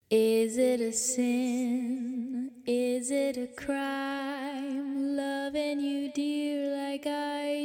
Is it a sin? Is it a crime? Loving you dear like I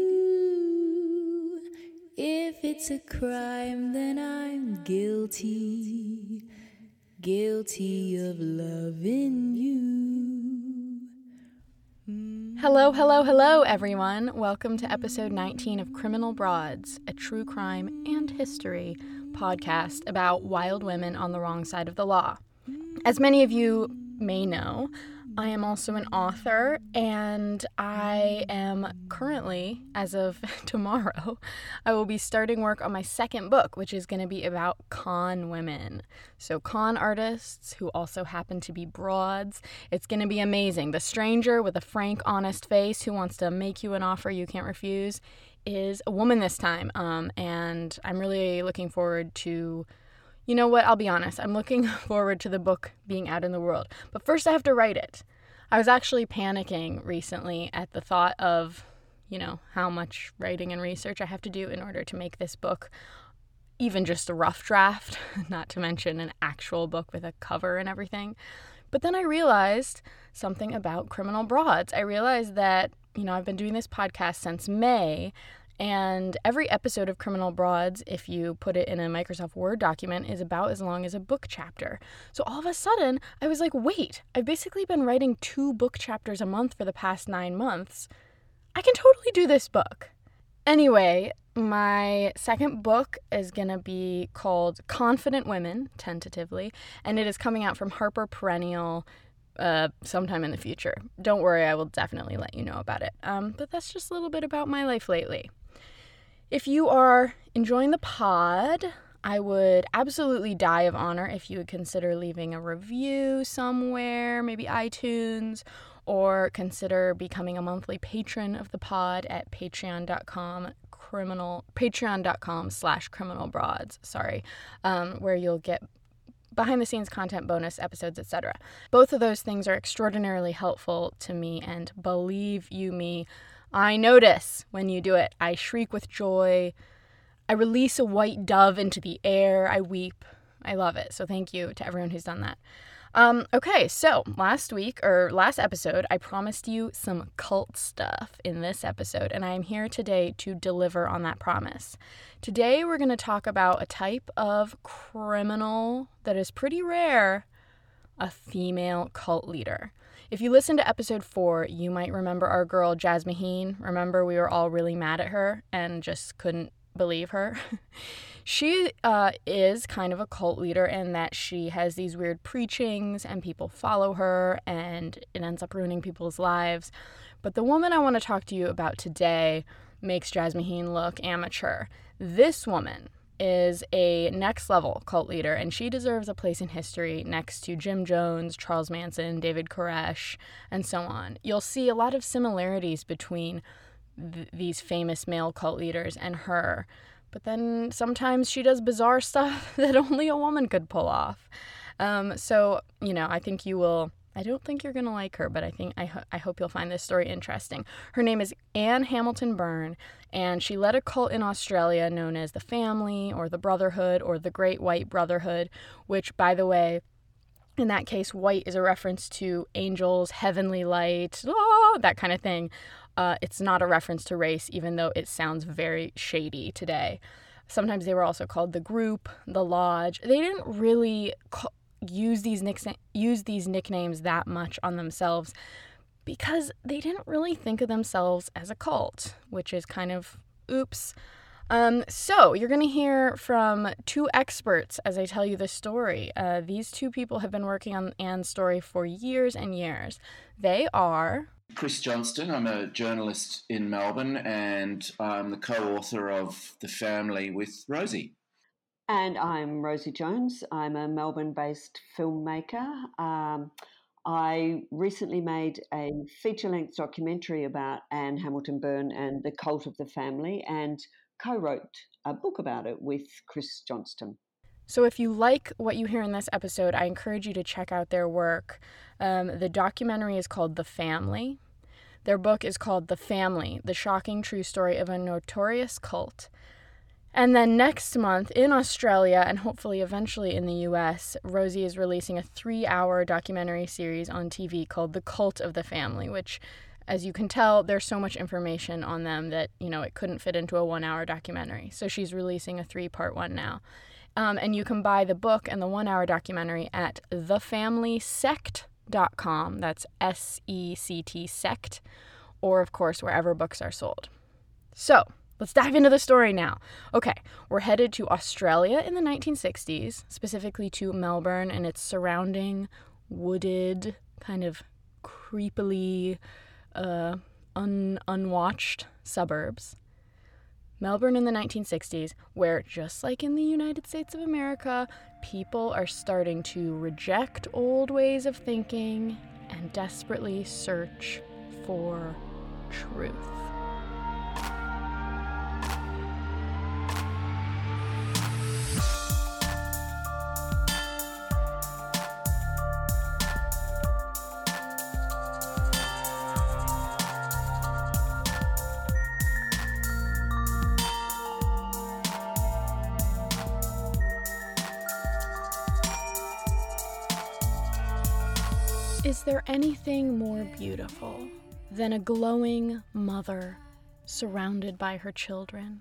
do. If it's a crime, then I'm guilty. Guilty of loving you. Hello, hello, hello, everyone. Welcome to episode 19 of Criminal Broads, a true crime and history podcast about wild women on the wrong side of the law. As many of you may know, I am also an author, and I am currently, as of tomorrow, I will be starting work on my second book, which is going to be about con women. So con artists who also happen to be broads. It's going to be amazing. The stranger with a frank, honest face who wants to make you an offer you can't refuse is a woman this time, and I'm really looking forward to... You know what? I'll be honest. I'm looking forward to the book being out in the world. But first I have to write it. I was actually panicking recently at the thought of, how much writing and research I have to do in order to make this book even just a rough draft, not to mention an actual book with a cover and everything. But then I realized something about Criminal Broads. I realized that, I've been doing this podcast since May, and every episode of Criminal Broads, if you put it in a Microsoft Word document, is about as long as a book chapter. So all of a sudden, I was like, wait, I've basically been writing 2 book chapters a month for the past 9 months. I can totally do this book. Anyway, my second book is going to be called Confident Women, tentatively, and it is coming out from Harper Perennial sometime in the future. Don't worry, I will definitely let you know about it. But that's just a little bit about my life lately. If you are enjoying the pod, I would absolutely die of honor if you would consider leaving a review somewhere, maybe iTunes, or consider becoming a monthly patron of the pod at patreon.com/criminalbroads, where you'll get behind-the-scenes content, bonus episodes, etc. Both of those things are extraordinarily helpful to me, and believe you me, I notice when you do it. I shriek with joy. I release a white dove into the air. I weep. I love it. So thank you to everyone who's done that. Okay, so last episode, I promised you some cult stuff in this episode, and I am here today to deliver on that promise. Today, we're going to talk about a type of criminal that is pretty rare, a female cult leader. If you listen to episode 4, you might remember our girl Jazz Maheen. Remember, we were all really mad at her and just couldn't believe her. She is kind of a cult leader in that she has these weird preachings and people follow her and it ends up ruining people's lives. But the woman I want to talk to you about today makes Jazz Maheen look amateur. This woman is a next level cult leader, and she deserves a place in history next to Jim Jones, Charles Manson, David Koresh, and so on. You'll see a lot of similarities between these famous male cult leaders and her, but then sometimes she does bizarre stuff that only a woman could pull off. I think you will. I don't think you're gonna like her, but I hope you'll find this story interesting. Her name is Anne Hamilton Byrne, and she led a cult in Australia known as the Family, or the Brotherhood, or the Great White Brotherhood, which, by the way, in that case, white is a reference to angels, heavenly light, that kind of thing. It's not a reference to race, even though it sounds very shady today. Sometimes they were also called the Group, the Lodge. They didn't really use these nicknames that much on themselves because they didn't really think of themselves as a cult, which is kind of oops. So you're going to hear from 2 experts as I tell you this story. These 2 people have been working on Anne's story for years and years. They are Chris Johnston. I'm a journalist in Melbourne, and I'm the co-author of The Family with Rosie. And I'm Rosie Jones. I'm a Melbourne-based filmmaker. I recently made a feature-length documentary about Anne Hamilton Byrne and the cult of the family, and co-wrote a book about it with Chris Johnston. So if you like what you hear in this episode, I encourage you to check out their work. The documentary is called The Family. Their book is called The Family, The Shocking True Story of a Notorious Cult. And then next month in Australia, and hopefully eventually in the US, Rosie is releasing a 3-hour documentary series on TV called The Cult of the Family, which, as you can tell, there's so much information on them that, it couldn't fit into a 1-hour documentary. So she's releasing a 3-part one now. And you can buy the book and the 1-hour documentary at thefamilysect.com. That's SECT, sect, or, of course, wherever books are sold. So, let's dive into the story now. Okay, we're headed to Australia in the 1960s, specifically to Melbourne and its surrounding wooded, kind of creepily unwatched suburbs. Melbourne in the 1960s, where, just like in the United States of America, people are starting to reject old ways of thinking and desperately search for truth. Is there anything more beautiful than a glowing mother surrounded by her children?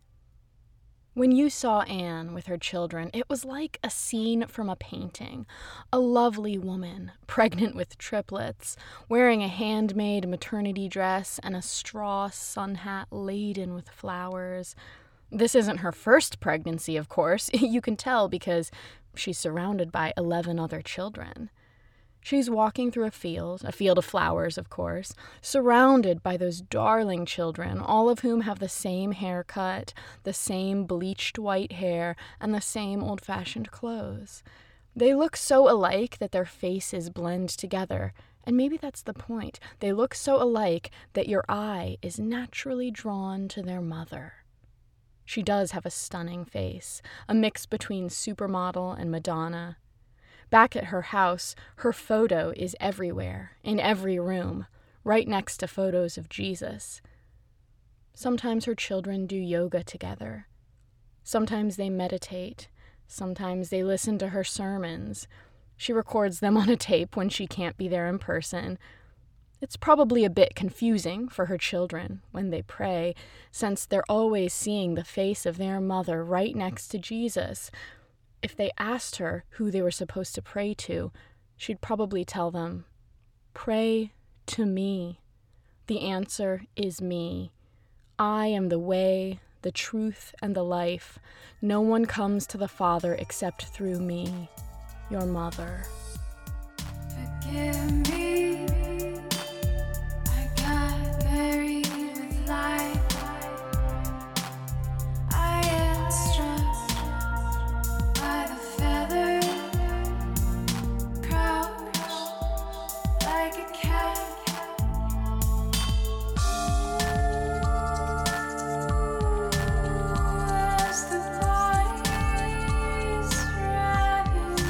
When you saw Anne with her children, it was like a scene from a painting. A lovely woman, pregnant with triplets, wearing a handmade maternity dress and a straw sun hat laden with flowers. This isn't her first pregnancy, of course. You can tell because she's surrounded by 11 other children. She's walking through a field of flowers, of course, surrounded by those darling children, all of whom have the same haircut, the same bleached white hair, and the same old-fashioned clothes. They look so alike that their faces blend together, and maybe that's the point. They look so alike that your eye is naturally drawn to their mother. She does have a stunning face, a mix between supermodel and Madonna. Back at her house, her photo is everywhere, in every room, right next to photos of Jesus. Sometimes her children do yoga together. Sometimes they meditate. Sometimes they listen to her sermons. She records them on a tape when she can't be there in person. It's probably a bit confusing for her children when they pray, since they're always seeing the face of their mother right next to Jesus. If they asked her who they were supposed to pray to, she'd probably tell them, "Pray to me." The answer is me. I am the way, the truth, and the life. No one comes to the Father except through me, your mother. Forgive me, I got buried with life. I am struck by the feather, crouched like a cat. As the body's ravaged.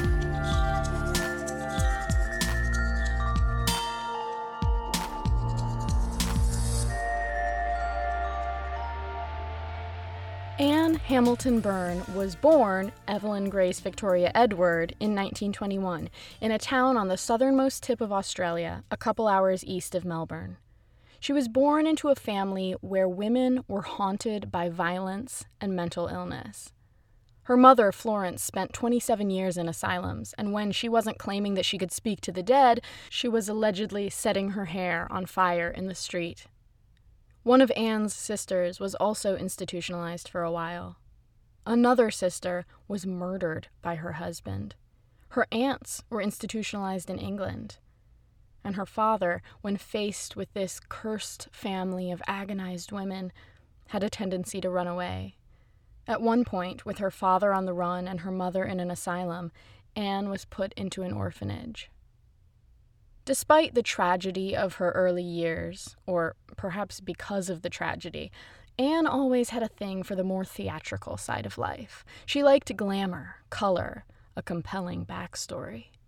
Anne Hamilton Byrne was born Evelyn Grace Victoria Edward in 1921 in a town on the southernmost tip of Australia, a couple hours east of Melbourne. She was born into a family where women were haunted by violence and mental illness. Her mother, Florence, spent 27 years in asylums, and when she wasn't claiming that she could speak to the dead, she was allegedly setting her hair on fire in the street. One of Anne's sisters was also institutionalized for a while. Another sister was murdered by her husband. Her aunts were institutionalized in England. And her father, when faced with this cursed family of agonized women, had a tendency to run away. At one point, with her father on the run and her mother in an asylum, Anne was put into an orphanage. Despite the tragedy of her early years, or perhaps because of the tragedy, Anne always had a thing for the more theatrical side of life. She liked glamour, color, a compelling backstory.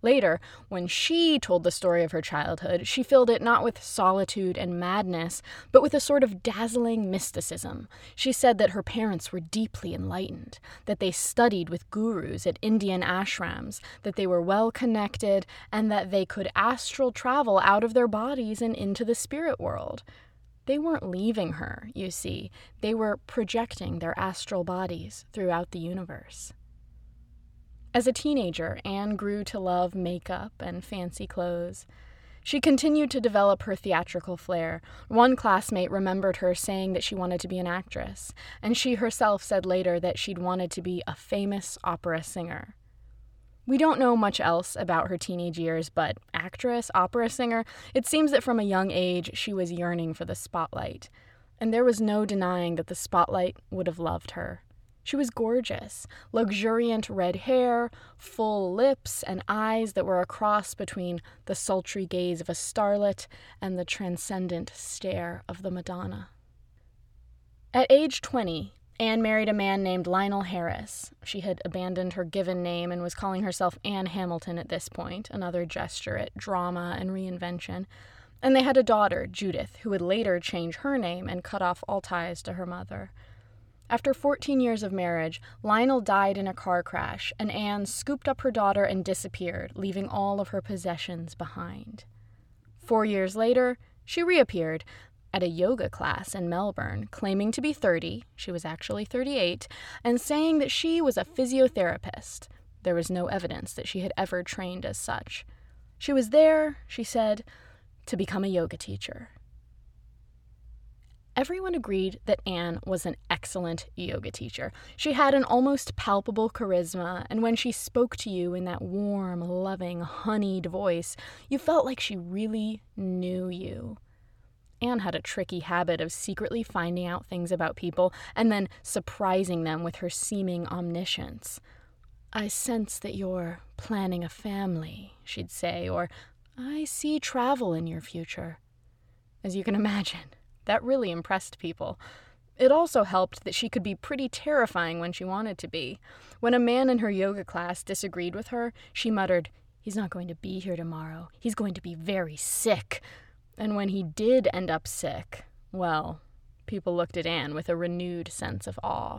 Later, when she told the story of her childhood, she filled it not with solitude and madness, but with a sort of dazzling mysticism. She said that her parents were deeply enlightened, that they studied with gurus at Indian ashrams, that they were well connected, and that they could astral travel out of their bodies and into the spirit world. They weren't leaving her, you see. They were projecting their astral bodies throughout the universe. As a teenager, Anne grew to love makeup and fancy clothes. She continued to develop her theatrical flair. One classmate remembered her saying that she wanted to be an actress, and she herself said later that she'd wanted to be a famous opera singer. We don't know much else about her teenage years, but actress, opera singer, it seems that from a young age she was yearning for the spotlight, and there was no denying that the spotlight would have loved her. She was gorgeous, luxuriant red hair, full lips, and eyes that were a cross between the sultry gaze of a starlet and the transcendent stare of the Madonna. At age 20, Anne married a man named Lionel Harris. She had abandoned her given name and was calling herself Anne Hamilton at this point, another gesture at drama and reinvention. And they had a daughter, Judith, who would later change her name and cut off all ties to her mother. After 14 years of marriage, Lionel died in a car crash, and Anne scooped up her daughter and disappeared, leaving all of her possessions behind. 4 years later, she reappeared at a yoga class in Melbourne, claiming to be 30, she was actually 38, and saying that she was a physiotherapist. There was no evidence that she had ever trained as such. She was there, she said, to become a yoga teacher. Everyone agreed that Anne was an excellent yoga teacher. She had an almost palpable charisma, and when she spoke to you in that warm, loving, honeyed voice, you felt like she really knew you. Anne had a tricky habit of secretly finding out things about people and then surprising them with her seeming omniscience. "I sense that you're planning a family," she'd say, or "I see travel in your future." As you can imagine, that really impressed people. It also helped that she could be pretty terrifying when she wanted to be. When a man in her yoga class disagreed with her, she muttered, "He's not going to be here tomorrow. He's going to be very sick." And when he did end up sick, well, people looked at Anne with a renewed sense of awe.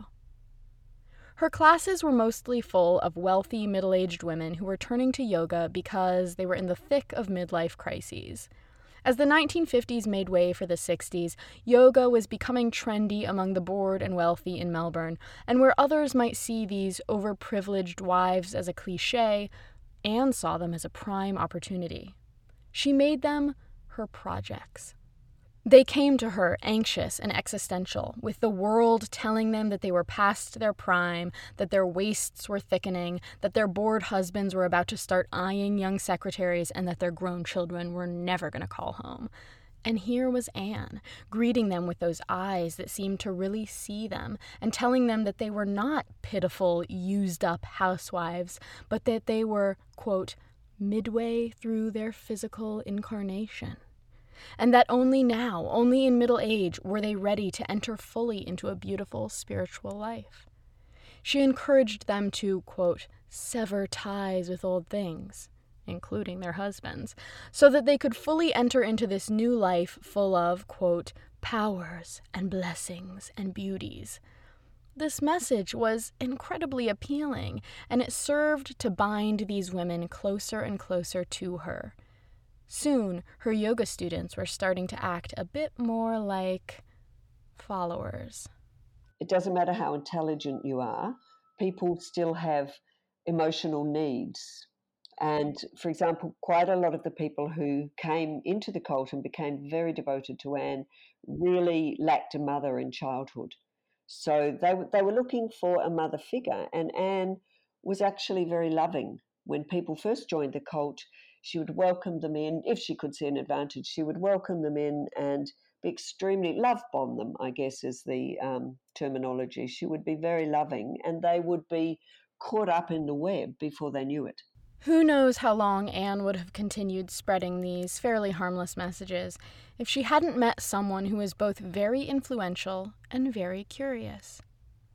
Her classes were mostly full of wealthy, middle-aged women who were turning to yoga because they were in the thick of midlife crises. As the 1950s made way for the 60s, yoga was becoming trendy among the bored and wealthy in Melbourne, and where others might see these overprivileged wives as a cliché, Anne saw them as a prime opportunity. She made them her projects. They came to her anxious and existential, with the world telling them that they were past their prime, that their waists were thickening, that their bored husbands were about to start eyeing young secretaries, and that their grown children were never going to call home. And here was Anne, greeting them with those eyes that seemed to really see them, and telling them that they were not pitiful, used-up housewives, but that they were, quote, midway through their physical incarnation. And that only now, only in middle age, were they ready to enter fully into a beautiful spiritual life. She encouraged them to, quote, sever ties with old things, including their husbands, so that they could fully enter into this new life full of, quote, powers and blessings and beauties. This message was incredibly appealing, and it served to bind these women closer and closer to her. Soon, her yoga students were starting to act a bit more like followers. It doesn't matter how intelligent you are, people still have emotional needs. And, for example, quite a lot of the people who came into the cult and became very devoted to Anne really lacked a mother in childhood. So they were looking for a mother figure, and Anne was actually very loving. When people first joined the cult, she would welcome them in. If she could see an advantage, she would welcome them in and be extremely love bomb them, I guess is the terminology. She would be very loving, and they would be caught up in the web before they knew it. Who knows how long Anne would have continued spreading these fairly harmless messages if she hadn't met someone who was both very influential and very curious.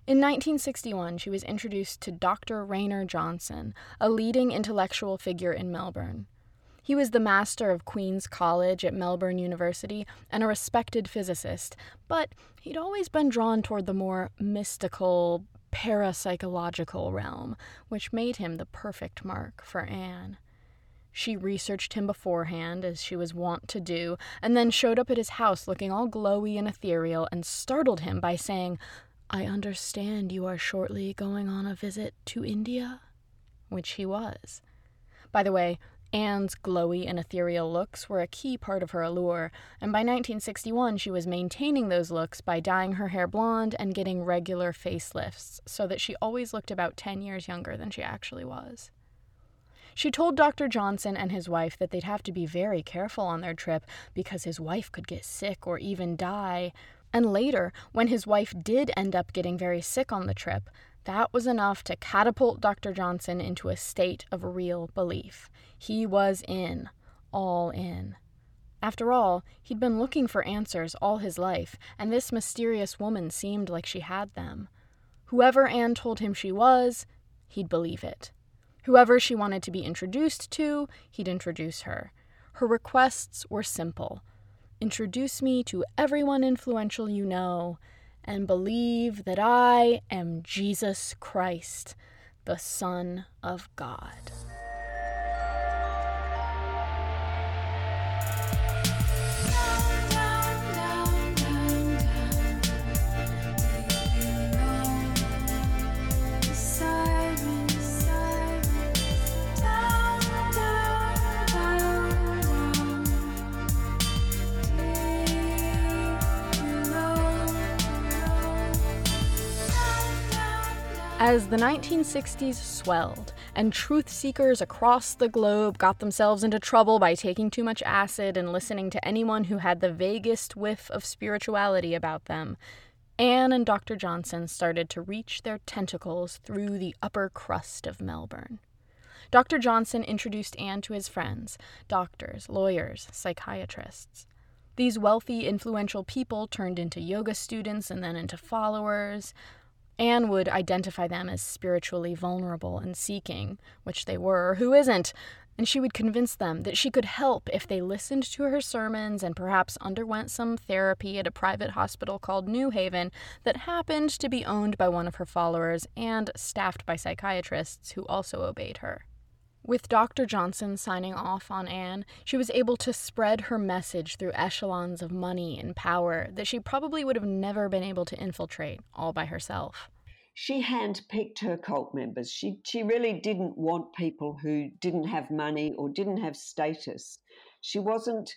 In 1961, she was introduced to Dr. Rayner Johnson, a leading intellectual figure in Melbourne. He was the master of Queen's College at Melbourne University and a respected physicist, but he'd always been drawn toward the more mystical, parapsychological realm, which made him the perfect mark for Anne. She researched him beforehand, as she was wont to do, and then showed up at his house looking all glowy and ethereal and startled him by saying, "I understand you are shortly going on a visit to India?" Which he was. By the way, Anne's glowy and ethereal looks were a key part of her allure, and by 1961 she was maintaining those looks by dyeing her hair blonde and getting regular facelifts, so that she always looked about 10 years younger than she actually was. She told Dr. Johnson and his wife that they'd have to be very careful on their trip because his wife could get sick or even die, and later, when his wife did end up getting very sick on the trip, that was enough to catapult Dr. Johnson into a state of real belief. He was in, all in. After all, he'd been looking for answers all his life, and this mysterious woman seemed like she had them. Whoever Anne told him she was, he'd believe it. Whoever she wanted to be introduced to, he'd introduce her. Her requests were simple. Introduce me to everyone influential you know, and believe that I am Jesus Christ, the Son of God. As the 1960s swelled, and truth seekers across the globe got themselves into trouble by taking too much acid and listening to anyone who had the vaguest whiff of spirituality about them, Anne and Dr. Johnson started to reach their tentacles through the upper crust of Melbourne. Dr. Johnson introduced Anne to his friends, doctors, lawyers, psychiatrists. These wealthy, influential people turned into yoga students and then into followers. Anne would identify them as spiritually vulnerable and seeking, which they were, who isn't? And she would convince them that she could help if they listened to her sermons and perhaps underwent some therapy at a private hospital called New Haven that happened to be owned by one of her followers and staffed by psychiatrists who also obeyed her. With Dr. Johnson signing off on Anne, she was able to spread her message through echelons of money and power that she probably would have never been able to infiltrate all by herself. She handpicked her cult members. She really didn't want people who didn't have money or didn't have status. She wasn't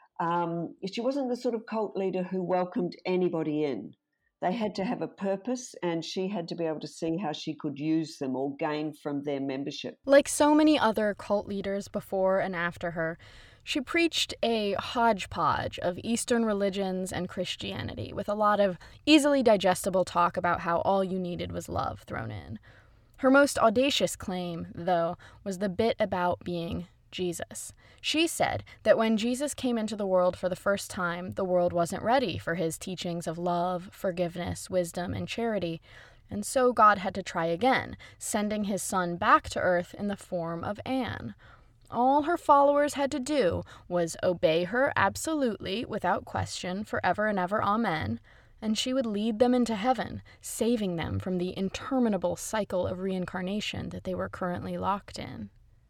the sort of cult leader who welcomed anybody in. They had to have a purpose, and she had to be able to see how she could use them or gain from their membership. Like so many other cult leaders before and after her, she preached a hodgepodge of Eastern religions and Christianity, with a lot of easily digestible talk about how all you needed was love thrown in. Her most audacious claim, though, was the bit about being Jesus. She said that when Jesus came into the world for the first time, the world wasn't ready for his teachings of love, forgiveness, wisdom, and charity, and so God had to try again, sending his son back to earth in the form of Anne. All her followers had to do was obey her absolutely, without question, forever and ever, amen, and she would lead them into heaven, saving them from the interminable cycle of reincarnation that they were currently locked in.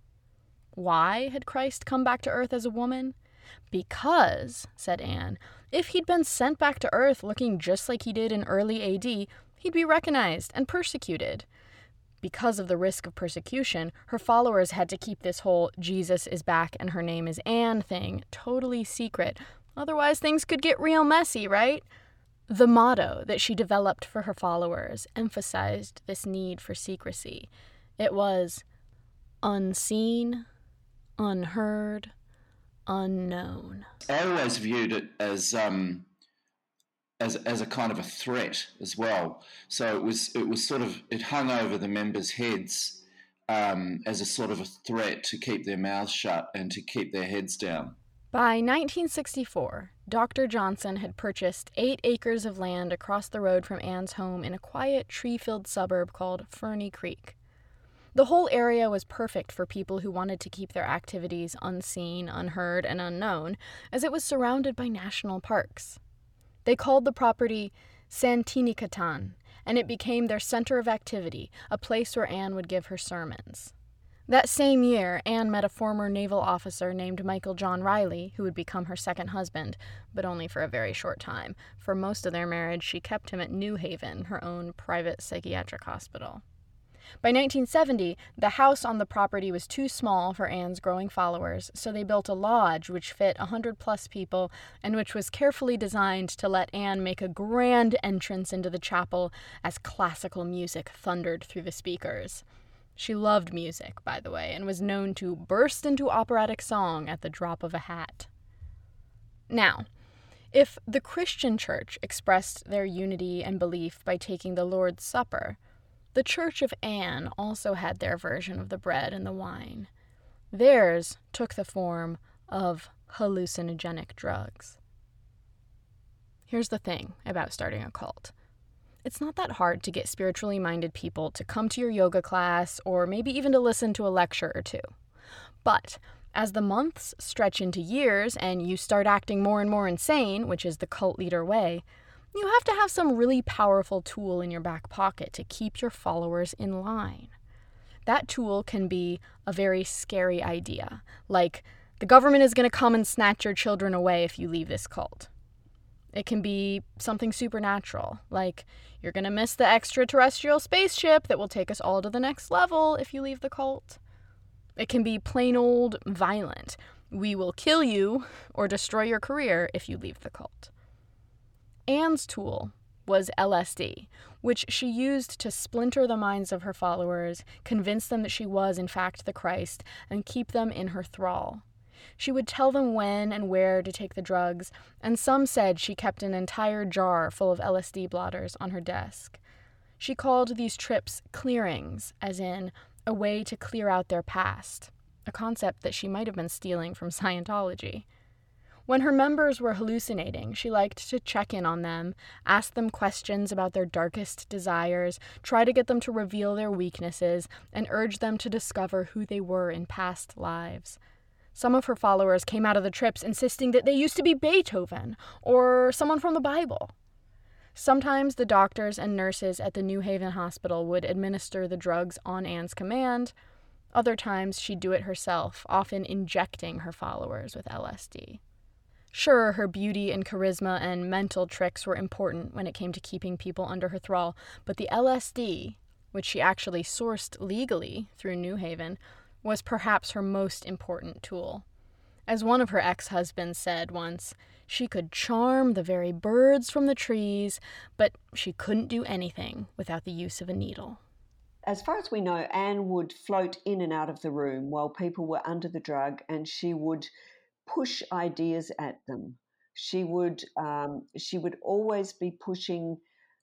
Why had Christ come back to earth as a woman? Because, said Anne, if he'd been sent back to earth looking just like he did in early AD, he'd be recognized and persecuted. Because of the risk of persecution, her followers had to keep this whole Jesus is back and her name is Anne thing totally secret. Otherwise, things could get real messy, right? The motto that she developed for her followers emphasized this need for secrecy. It was unseen, unheard, unknown. I always viewed it as a kind of a threat as well. So it was sort of, it hung over the members' heads as a sort of a threat to keep their mouths shut and to keep their heads down. By 1964, Dr. Johnson had purchased 8 acres of land across the road from Anne's home in a quiet, tree-filled suburb called Ferny Creek. The whole area was perfect for people who wanted to keep their activities unseen, unheard, and unknown, as it was surrounded by national parks. They called the property Santinicatan, and it became their center of activity, a place where Anne would give her sermons. That same year, Anne met a former naval officer named Michael John Riley, who would become her second husband, but only for a very short time. For most of their marriage, she kept him at New Haven, her own private psychiatric hospital. By 1970, the house on the property was too small for Anne's growing followers, so they built a lodge which fit 100-plus people and which was carefully designed to let Anne make a grand entrance into the chapel as classical music thundered through the speakers. She loved music, by the way, and was known to burst into operatic song at the drop of a hat. Now, if the Christian church expressed their unity and belief by taking the Lord's Supper, the Church of Anne also had their version of the bread and the wine. Theirs took the form of hallucinogenic drugs. Here's the thing about starting a cult. It's not that hard to get spiritually minded people to come to your yoga class or maybe even to listen to a lecture or two. But as the months stretch into years and you start acting more and more insane, which is the cult leader way, you have to have some really powerful tool in your back pocket to keep your followers in line. That tool can be a very scary idea, like the government is going to come and snatch your children away if you leave this cult. It can be something supernatural, like you're going to miss the extraterrestrial spaceship that will take us all to the next level if you leave the cult. It can be plain old violent. We will kill you or destroy your career if you leave the cult. Anne's tool was LSD, which she used to splinter the minds of her followers, convince them that she was, in fact, the Christ, and keep them in her thrall. She would tell them when and where to take the drugs, and some said she kept an entire jar full of LSD blotters on her desk. She called these trips clearings, as in a way to clear out their past, a concept that she might have been stealing from Scientology. When her members were hallucinating, she liked to check in on them, ask them questions about their darkest desires, try to get them to reveal their weaknesses, and urge them to discover who they were in past lives. Some of her followers came out of the trips insisting that they used to be Beethoven or someone from the Bible. Sometimes the doctors and nurses at the New Haven Hospital would administer the drugs on Anne's command. Other times she'd do it herself, often injecting her followers with LSD. Sure, her beauty and charisma and mental tricks were important when it came to keeping people under her thrall, but the LSD, which she actually sourced legally through New Haven, was perhaps her most important tool. As one of her ex-husbands said once, she could charm the very birds from the trees, but she couldn't do anything without the use of a needle. As far as we know, Anne would float in and out of the room while people were under the drug, and she would push ideas at them. She would always be pushing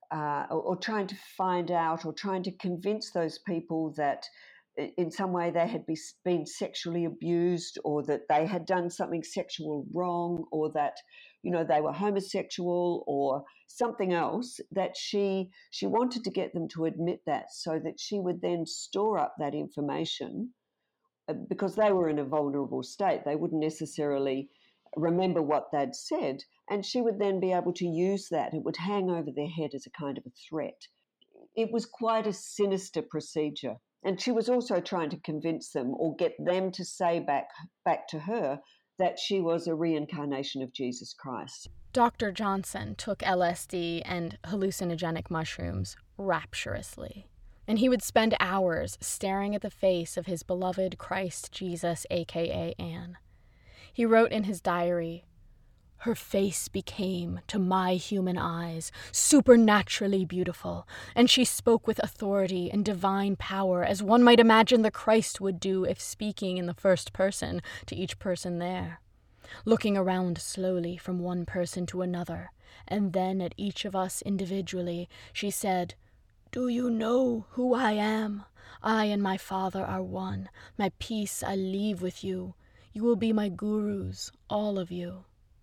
or trying to find out or trying to convince those people that in some way they had been sexually abused, or that they had done something sexual wrong, or that they were homosexual or something else, that she wanted to get them to admit that, so that she would then store up that information, because they were in a vulnerable state. They wouldn't necessarily remember what they'd said, and she would then be able to use that. It would hang over their head as a kind of a threat. It was quite a sinister procedure. And she was also trying to convince them or get them to say back to her that she was a reincarnation of Jesus Christ. Dr. Johnson took LSD and hallucinogenic mushrooms rapturously, and he would spend hours staring at the face of his beloved Christ Jesus, aka Anne. He wrote in his diary, "Her face became, to my human eyes, supernaturally beautiful, and she spoke with authority and divine power, as one might imagine the Christ would do if speaking in the first person to each person there. Looking around slowly from one person to another, and then at each of us individually, she said, 'Do you know who I am? I and my Father are one. My peace I leave with you. You will be my gurus, all of you.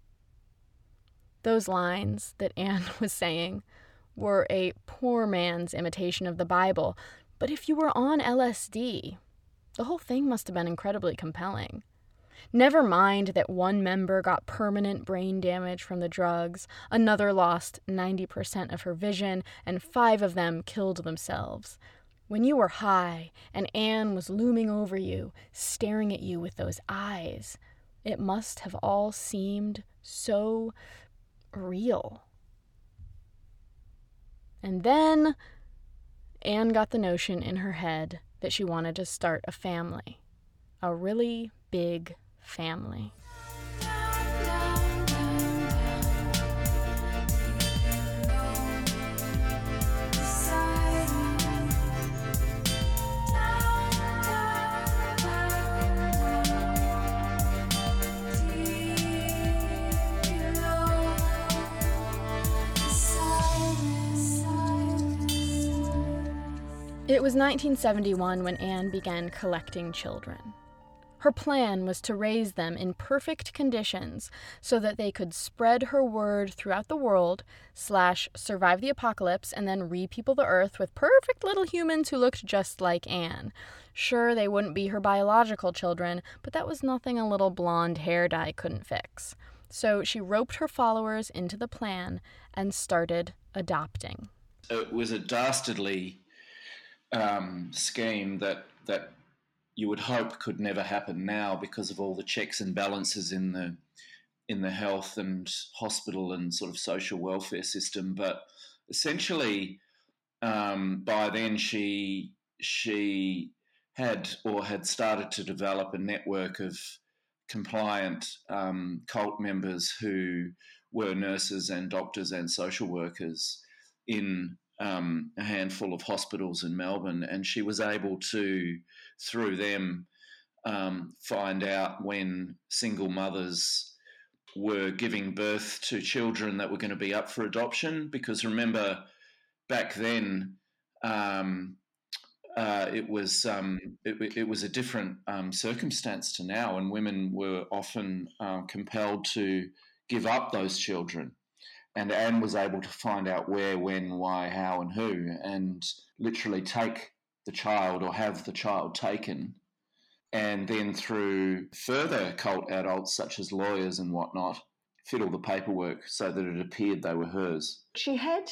Those lines that Anne was saying were a poor man's imitation of the Bible, but if you were on LSD, the whole thing must have been incredibly compelling. Never mind that one member got permanent brain damage from the drugs, another lost 90% of her vision, and 5 of them killed themselves. When you were high and Anne was looming over you, staring at you with those eyes, it must have all seemed so real. And then Anne got the notion in her head that she wanted to start a family, a really big family. It was 1971 when Anne began collecting children. Her plan was to raise them in perfect conditions so that they could spread her word throughout the world, survive the apocalypse, and then re-people the earth with perfect little humans who looked just like Anne. Sure, they wouldn't be her biological children, but that was nothing a little blonde hair dye couldn't fix. So she roped her followers into the plan and started adopting. It was a dastardly scheme that you would hope could never happen now because of all the checks and balances in the health and hospital and sort of social welfare system. But essentially, by then she had started to develop a network of compliant cult members who were nurses and doctors and social workers in a handful of hospitals in Melbourne, and she was able to, through them, find out when single mothers were giving birth to children that were going to be up for adoption. Because remember, back then, it was a different circumstance to now, and women were often compelled to give up those children. And Anne was able to find out where, when, why, how, and who, and literally take the child or have the child taken. And then through further cult adults, such as lawyers and whatnot, fiddle the paperwork so that it appeared they were hers. She had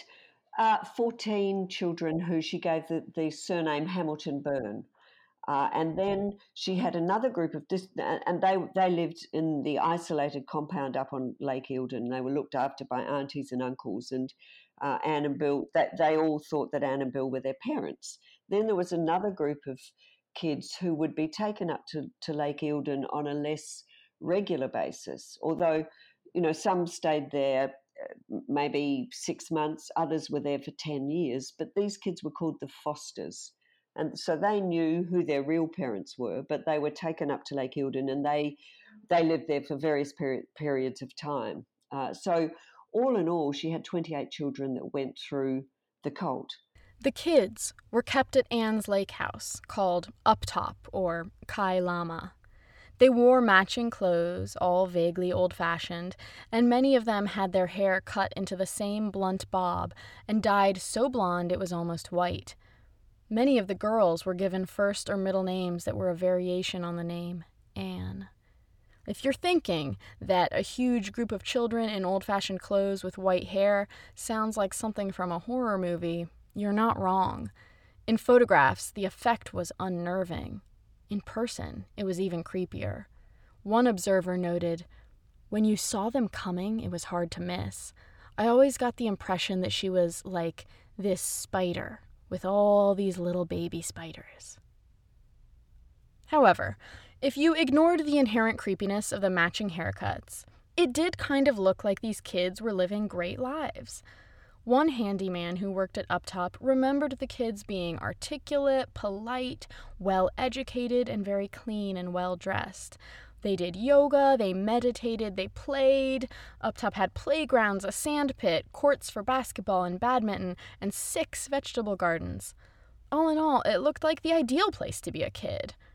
14 children who she gave the surname Hamilton Byrne. And then she had another group of and they lived in the isolated compound up on Lake Eildon. They were looked after by aunties and uncles, and Anne and Bill, they all thought that Anne and Bill were their parents. Then there was another group of kids who would be taken up to Lake Eildon on a less regular basis, although, some stayed there maybe 6 months, others were there for 10 years, but these kids were called the Fosters. And so they knew who their real parents were, but they were taken up to Lake Eildon, and they lived there for various periods of time. So all in all, she had 28 children that went through the cult. The kids were kept at Anne's lake house, called Uptop, or Kai Lama. They wore matching clothes, all vaguely old-fashioned, and many of them had their hair cut into the same blunt bob and dyed so blonde it was almost white. Many of the girls were given first or middle names that were a variation on the name Anne. If you're thinking that a huge group of children in old-fashioned clothes with white hair sounds like something from a horror movie, you're not wrong. In photographs, the effect was unnerving. In person, it was even creepier. One observer noted, "When you saw them coming, it was hard to miss. I always got the impression that she was like this spider with all these little baby spiders." However, if you ignored the inherent creepiness of the matching haircuts, it did kind of look like these kids were living great lives. One handyman who worked at Uptop remembered the kids being articulate, polite, well-educated, and very clean and well-dressed. They did yoga, they meditated, they played. Uptop had playgrounds, a sand pit, courts for basketball and badminton, and 6 vegetable gardens. All in all, it looked like the ideal place to be a kid.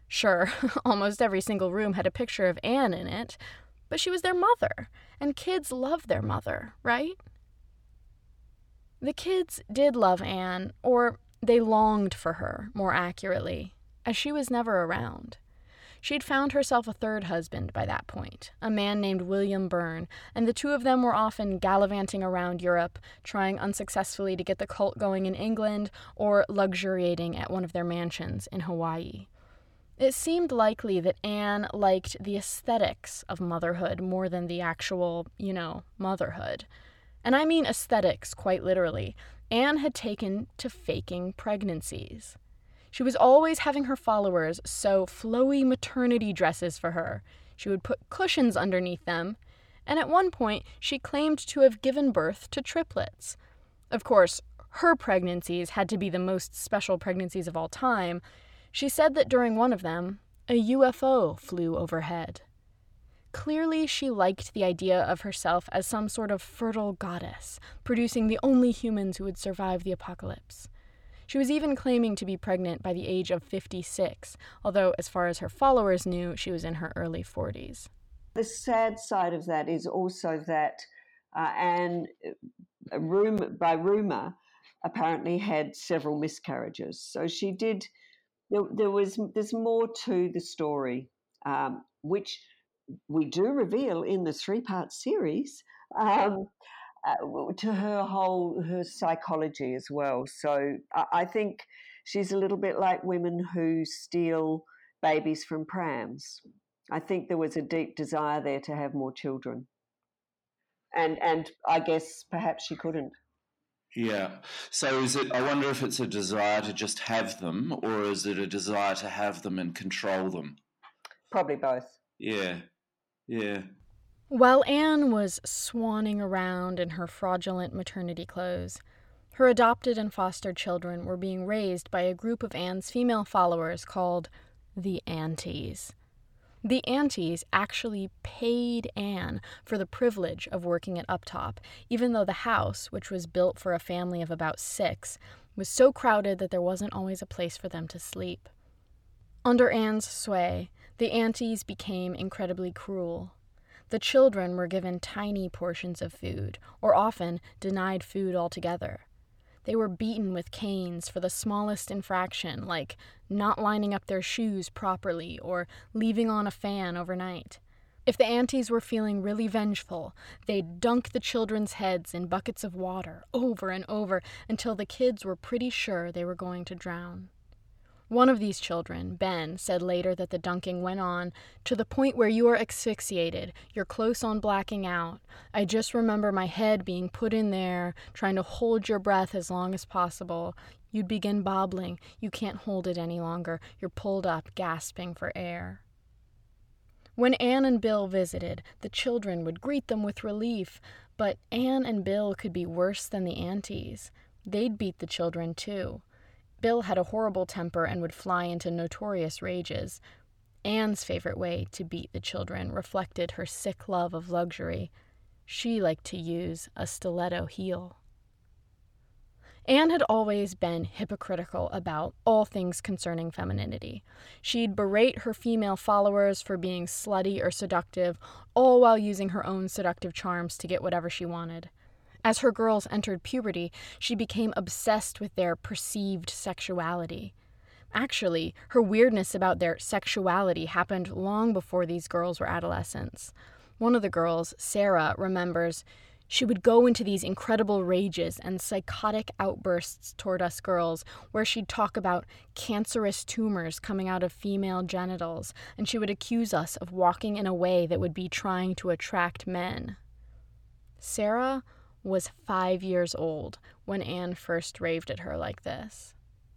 Sure, almost every single room had a picture of Anne in it, but she was their mother, and kids love their mother, right? The kids did love Anne, or they longed for her, more accurately, as she was never around. She'd found herself a third husband by that point, a man named William Byrne, and the two of them were often gallivanting around Europe, trying unsuccessfully to get the cult going in England, or luxuriating at one of their mansions in Hawaii. It seemed likely that Anne liked the aesthetics of motherhood more than the actual, motherhood. And I mean aesthetics, quite literally. Anne had taken to faking pregnancies. She was always having her followers sew flowy maternity dresses for her. She would put cushions underneath them, and at one point she claimed to have given birth to triplets. Of course, her pregnancies had to be the most special pregnancies of all time. She said that during one of them, a UFO flew overhead. Clearly, she liked the idea of herself as some sort of fertile goddess, producing the only humans who would survive the apocalypse. She was even claiming to be pregnant by the age of 56, although as far as her followers knew, she was in her early 40s. The sad side of that is also that Anne, by rumour, apparently had several miscarriages. So she did. There's more to the story, which we do reveal in the 3-part series. To her psychology as well. So I think she's a little bit like women who steal babies from prams. I think there was a deep desire there to have more children. And I guess perhaps she couldn't. Yeah. So I wonder if it's a desire to just have them, or is it a desire to have them and control them? Probably both. Yeah. While Anne was swanning around in her fraudulent maternity clothes, her adopted and foster children were being raised by a group of Anne's female followers called the Aunties. The Aunties actually paid Anne for the privilege of working at Uptop, even though the house, which was built for a family of about 6, was so crowded that there wasn't always a place for them to sleep. Under Anne's sway, the Aunties became incredibly cruel. The children were given tiny portions of food, or often denied food altogether. They were beaten with canes for the smallest infraction, like not lining up their shoes properly or leaving on a fan overnight. If the Aunties were feeling really vengeful, they'd dunk the children's heads in buckets of water over and over until the kids were pretty sure they were going to drown. One of these children, Ben, said later that the dunking went on to the point where you are asphyxiated, you're close on blacking out. I just remember my head being put in there, trying to hold your breath as long as possible. You'd begin bobbling. You can't hold it any longer. You're pulled up, gasping for air. When Anne and Bill visited, the children would greet them with relief, but Anne and Bill could be worse than the Aunties. They'd beat the children, too. Bill had a horrible temper and would fly into notorious rages. Anne's favorite way to beat the children reflected her sick love of luxury. She liked to use a stiletto heel. Anne had always been hypocritical about all things concerning femininity. She'd berate her female followers for being slutty or seductive, all while using her own seductive charms to get whatever she wanted. As her girls entered puberty, she became obsessed with their perceived sexuality. Actually, her weirdness about their sexuality happened long before these girls were adolescents. One of the girls, Sarah, remembers she would go into these incredible rages and psychotic outbursts toward us girls, where she'd talk about cancerous tumors coming out of female genitals, and she would accuse us of walking in a way that would be trying to attract men. Sarah was 5 years old when Anne first raved at her like this.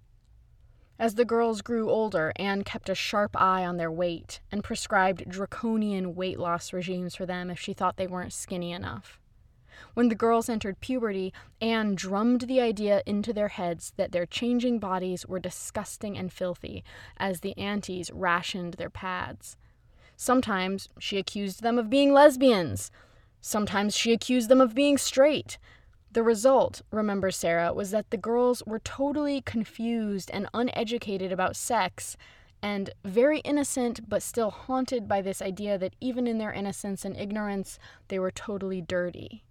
As the girls grew older, Anne kept a sharp eye on their weight and prescribed draconian weight loss regimes for them if she thought they weren't skinny enough. When the girls entered puberty, Anne drummed the idea into their heads that their changing bodies were disgusting and filthy, as the Aunties rationed their pads. Sometimes she accused them of being lesbians. Sometimes she accused them of being straight. The result, remembers Sarah, was that the girls were totally confused and uneducated about sex, and very innocent, but still haunted by this idea that even in their innocence and ignorance, they were totally dirty.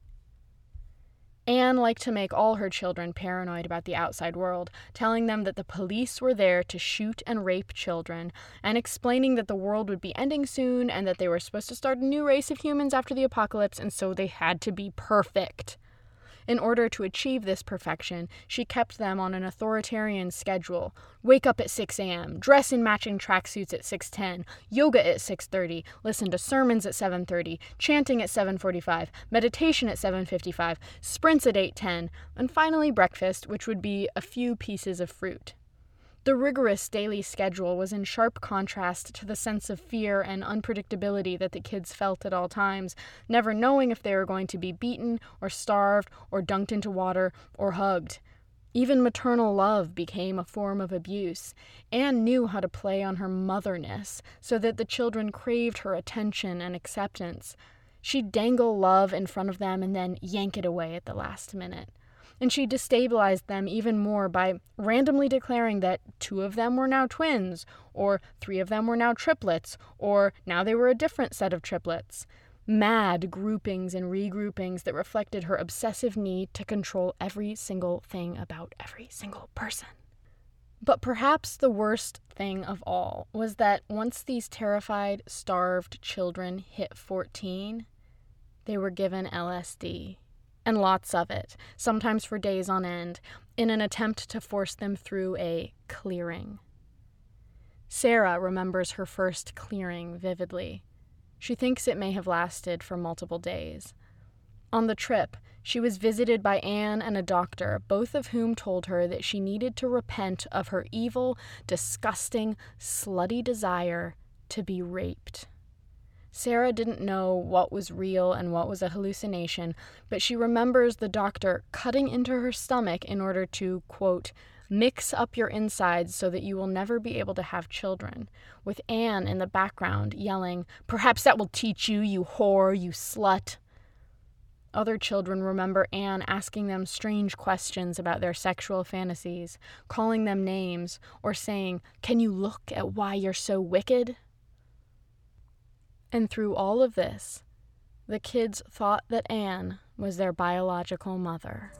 Anne liked to make all her children paranoid about the outside world, telling them that the police were there to shoot and rape children, and explaining that the world would be ending soon and that they were supposed to start a new race of humans after the apocalypse, and so they had to be perfect. In order to achieve this perfection, she kept them on an authoritarian schedule. Wake up at 6 a.m., dress in matching tracksuits at 6:10, yoga at 6:30, listen to sermons at 7:30, chanting at 7:45, meditation at 7:55, sprints at 8:10, and finally breakfast, which would be a few pieces of fruit. The rigorous daily schedule was in sharp contrast to the sense of fear and unpredictability that the kids felt at all times, never knowing if they were going to be beaten or starved or dunked into water or hugged. Even maternal love became a form of abuse. Anne knew how to play on her motherness so that the children craved her attention and acceptance. She'd dangle love in front of them and then yank it away at the last minute. And she destabilized them even more by randomly declaring that 2 of them were now twins, or 3 of them were now triplets, or now they were a different set of triplets. Mad groupings and regroupings that reflected her obsessive need to control every single thing about every single person. But perhaps the worst thing of all was that once these terrified, starved children hit 14, they were given LSD. And lots of it, sometimes for days on end, in an attempt to force them through a clearing. Sarah remembers her first clearing vividly. She thinks it may have lasted for multiple days. On the trip, she was visited by Anne and a doctor, both of whom told her that she needed to repent of her evil, disgusting, slutty desire to be raped. Sarah didn't know what was real and what was a hallucination, but she remembers the doctor cutting into her stomach in order to, quote, mix up your insides so that you will never be able to have children, with Anne in the background yelling, "Perhaps that will teach you, you whore, you slut." Other children remember Anne asking them strange questions about their sexual fantasies, calling them names, or saying, "Can you look at why you're so wicked?" And through all of this, the kids thought that Anne was their biological mother.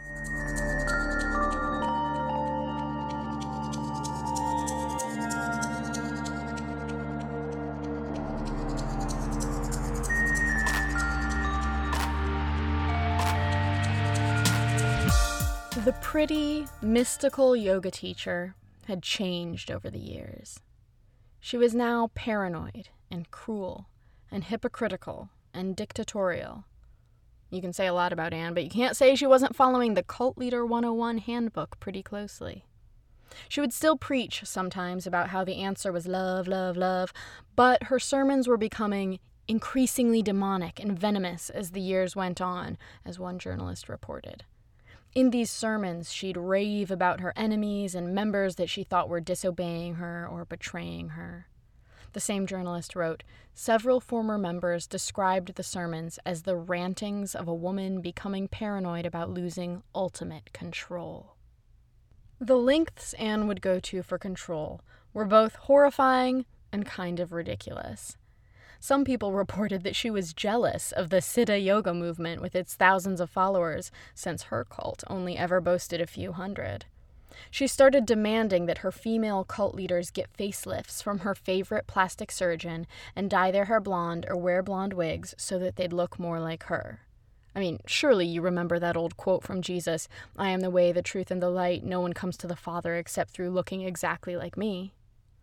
The pretty, mystical yoga teacher had changed over the years. She was now paranoid and cruel and hypocritical and dictatorial. You can say a lot about Anne, but you can't say she wasn't following the Cult Leader 101 handbook pretty closely. She would still preach sometimes about how the answer was love, love, love, but her sermons were becoming increasingly demonic and venomous as the years went on, as one journalist reported. In these sermons, she'd rave about her enemies and members that she thought were disobeying her or betraying her. The same journalist wrote, several former members described the sermons as the rantings of a woman becoming paranoid about losing ultimate control. The lengths Anne would go to for control were both horrifying and kind of ridiculous. Some people reported that she was jealous of the Siddha Yoga movement with its thousands of followers, since her cult only ever boasted a few hundred. She started demanding that her female cult leaders get facelifts from her favorite plastic surgeon and dye their hair blonde or wear blonde wigs so that they'd look more like her. I mean, surely you remember that old quote from Jesus, "I am the way, the truth, and the light. No one comes to the Father except through looking exactly like me."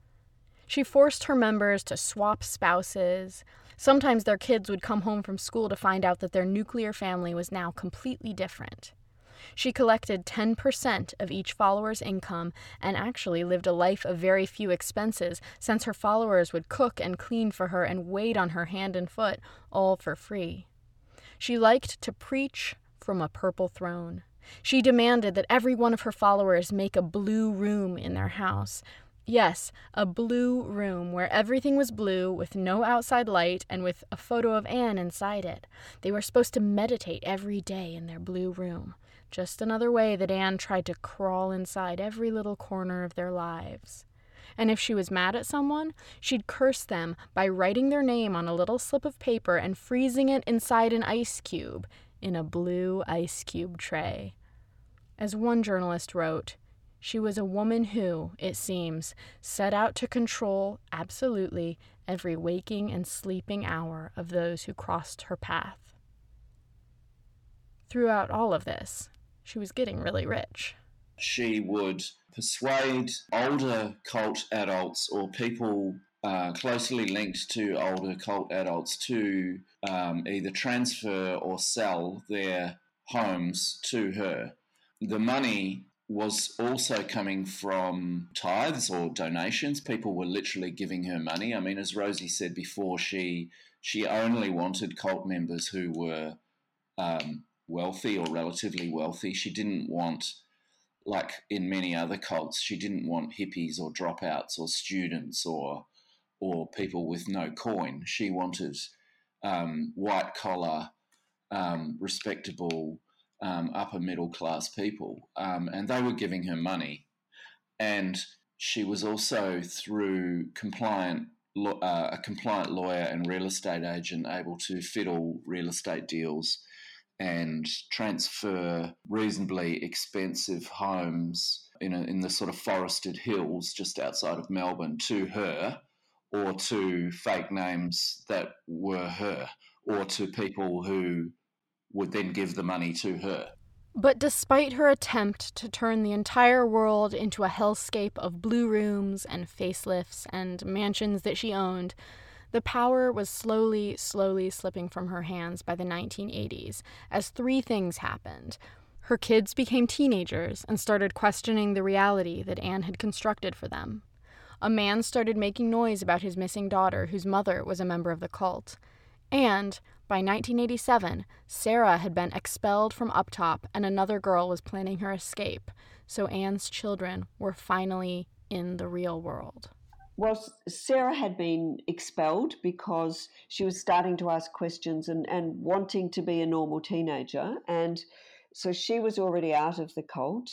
She forced her members to swap spouses. Sometimes their kids would come home from school to find out that their nuclear family was now completely different. She collected 10% of each follower's income and actually lived a life of very few expenses, since her followers would cook and clean for her and wait on her hand and foot, all for free. She liked to preach from a purple throne. She demanded that every one of her followers make a blue room in their house. Yes, a blue room where everything was blue with no outside light and with a photo of Anne inside it. They were supposed to meditate every day in their blue room. Just another way that Anne tried to crawl inside every little corner of their lives. And if she was mad at someone, she'd curse them by writing their name on a little slip of paper and freezing it inside an ice cube in a blue ice cube tray. As one journalist wrote, she was a woman who, it seems, set out to control absolutely every waking and sleeping hour of those who crossed her path. Throughout all of this, she was getting really rich. She would persuade older cult adults or people closely linked to older cult adults to either transfer or sell their homes to her. The money was also coming from tithes or donations. People were literally giving her money. I mean, as Rosie said before, she only wanted cult members who were wealthy or relatively wealthy. She didn't want, like in many other cults, she didn't want hippies or dropouts or students or people with no coin. She wanted white collar, respectable, upper middle class people, and they were giving her money. And she was also, through a compliant lawyer and real estate agent, able to fiddle real estate deals and transfer reasonably expensive homes in the sort of forested hills just outside of Melbourne to her, or to fake names that were her, or to people who would then give the money to her. But despite her attempt to turn the entire world into a hellscape of blue rooms and facelifts and mansions that she owned, the power was slowly slipping from her hands by the 1980s, as three things happened. Her kids became teenagers and started questioning the reality that Anne had constructed for them. A man started making noise about his missing daughter, whose mother was a member of the cult. And by 1987, Sarah had been expelled from Uptop and another girl was planning her escape, so Anne's children were finally in the real world. Well, Sarah had been expelled because she was starting to ask questions and wanting to be a normal teenager. And so she was already out of the cult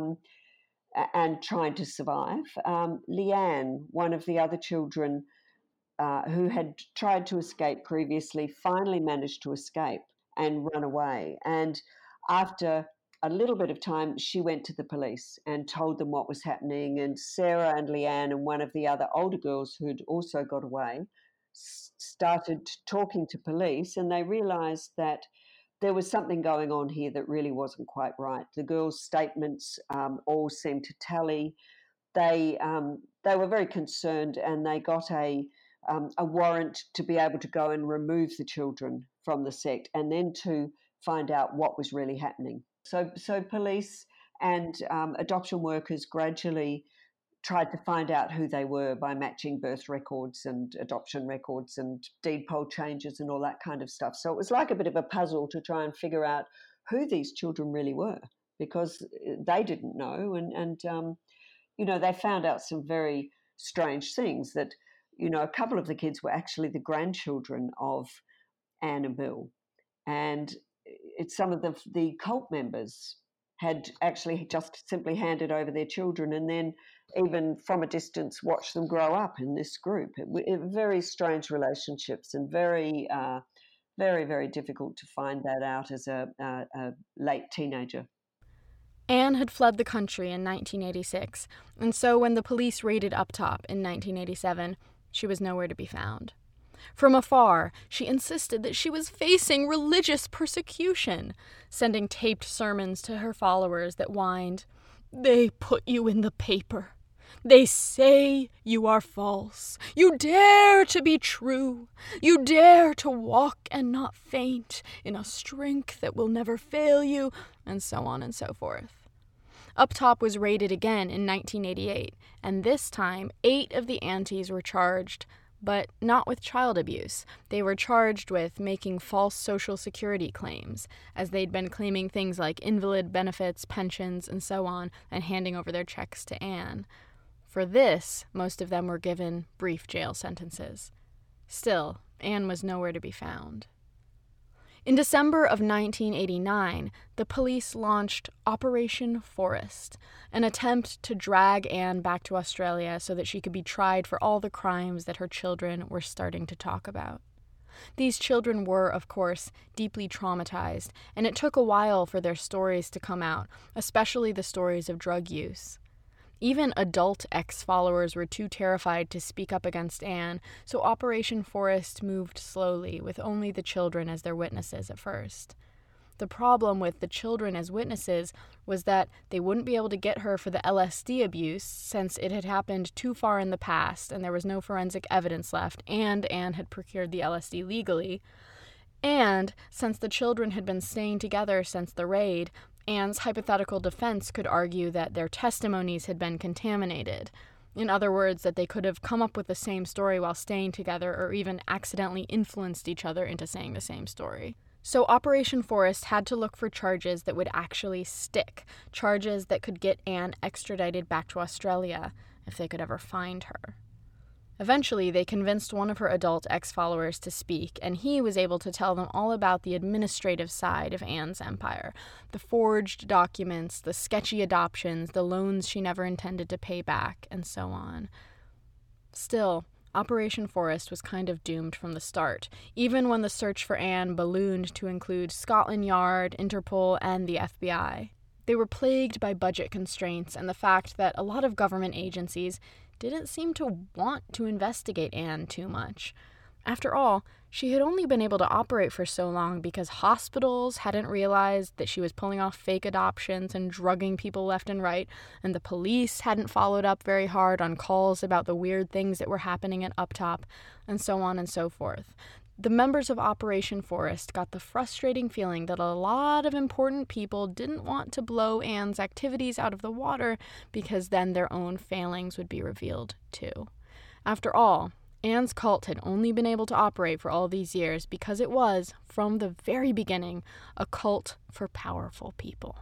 and trying to survive. Leanne, one of the other children who had tried to escape previously, finally managed to escape and run away. And after a little bit of time, she went to the police and told them what was happening. And Sarah and Leanne and one of the other older girls who'd also got away started talking to police, and they realised that there was something going on here that really wasn't quite right. The girls' statements all seemed to tally. They were very concerned, and they got a warrant to be able to go and remove the children from the sect, and then to find out what was really happening. So police and adoption workers gradually tried to find out who they were by matching birth records and adoption records and deed poll changes and all that kind of stuff. So it was like a bit of a puzzle to try and figure out who these children really were, because they didn't know. And they found out some very strange things, that, a couple of the kids were actually the grandchildren of Anne and Bill. And some of the cult members had actually just simply handed over their children and then, even from a distance, watched them grow up in this group. Very strange relationships, and very, very, very difficult to find that out as a late teenager. Anne had fled the country in 1986, and so when the police raided Uptop in 1987, she was nowhere to be found. From afar, she insisted that she was facing religious persecution, sending taped sermons to her followers that whined, "They put you in the paper. They say you are false. You dare to be true. You dare to walk and not faint in a strength that will never fail you," and so on and so forth. Uptop was raided again in 1988, and this time 8 of the aunties were charged, but not with child abuse. They were charged with making false Social Security claims, as they'd been claiming things like invalid benefits, pensions, and so on, and handing over their checks to Anne. For this, most of them were given brief jail sentences. Still, Anne was nowhere to be found. In December of 1989, the police launched Operation Forest, an attempt to drag Anne back to Australia so that she could be tried for all the crimes that her children were starting to talk about. These children were, of course, deeply traumatized, and it took a while for their stories to come out, especially the stories of drug use. Even adult ex-followers were too terrified to speak up against Anne, so Operation Forest moved slowly, with only the children as their witnesses at first. The problem with the children as witnesses was that they wouldn't be able to get her for the LSD abuse, since it had happened too far in the past and there was no forensic evidence left, and Anne had procured the LSD legally. And, since the children had been staying together since the raid, Anne's hypothetical defense could argue that their testimonies had been contaminated. In other words, that they could have come up with the same story while staying together or even accidentally influenced each other into saying the same story. So Operation Forest had to look for charges that would actually stick, charges that could get Anne extradited back to Australia if they could ever find her. Eventually, they convinced one of her adult ex-followers to speak, and he was able to tell them all about the administrative side of Anne's empire, the forged documents, the sketchy adoptions, the loans she never intended to pay back, and so on. Still, Operation Forest was kind of doomed from the start, even when the search for Anne ballooned to include Scotland Yard, Interpol, and the FBI. They were plagued by budget constraints and the fact that a lot of government agencies didn't seem to want to investigate Anne too much. After all, she had only been able to operate for so long because hospitals hadn't realized that she was pulling off fake adoptions and drugging people left and right, and the police hadn't followed up very hard on calls about the weird things that were happening at Uptop, and so on and so forth. The members of Operation Forest got the frustrating feeling that a lot of important people didn't want to blow Anne's activities out of the water because then their own failings would be revealed too. After all, Anne's cult had only been able to operate for all these years because it was, from the very beginning, a cult for powerful people.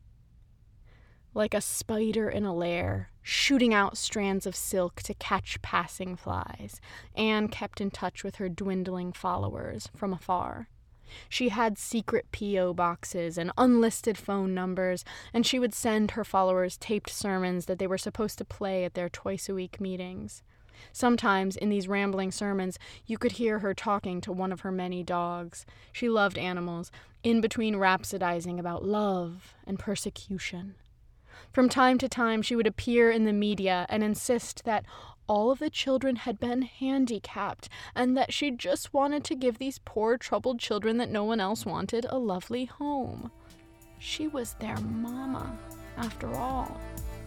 Like a spider in a lair, shooting out strands of silk to catch passing flies, Anne kept in touch with her dwindling followers from afar. She had secret P.O. boxes and unlisted phone numbers, and she would send her followers taped sermons that they were supposed to play at their twice-a-week meetings. Sometimes, in these rambling sermons, you could hear her talking to one of her many dogs. She loved animals, in between rhapsodizing about love and persecution. From time to time, she would appear in the media and insist that all of the children had been handicapped and that she just wanted to give these poor, troubled children that no one else wanted a lovely home. She was their mama, after all.